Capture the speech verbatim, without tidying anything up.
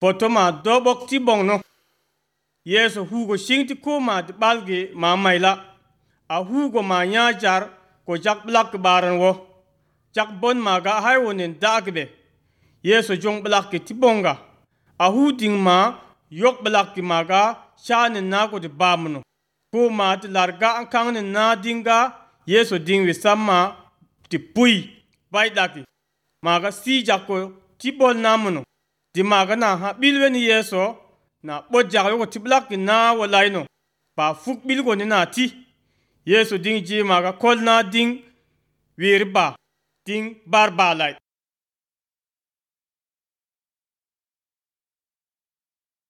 potoma dobok ti bong no. Yesu hugo shing ti ko ma ti balge ma maila. A hugo ma nya jar ko jak blak baran wo. Jak bon ma ga hai wonin dagbe. Yesu jong blak ti bonga. A hu ding ma yok blak ki ma ga shanin na ko ti bamno. Ko ma ti larga an kang ni na dinga Yesu ding wi sama ti pui bai daki. Ma ga si jako ti bol namuno. Di ma ga na ha bilwen Yesu na bojja ko ti blak ki na walaino. Pa fuk bil go ni na ti. Yesu ding ji ma ga kol na ding wirba ding barba lai.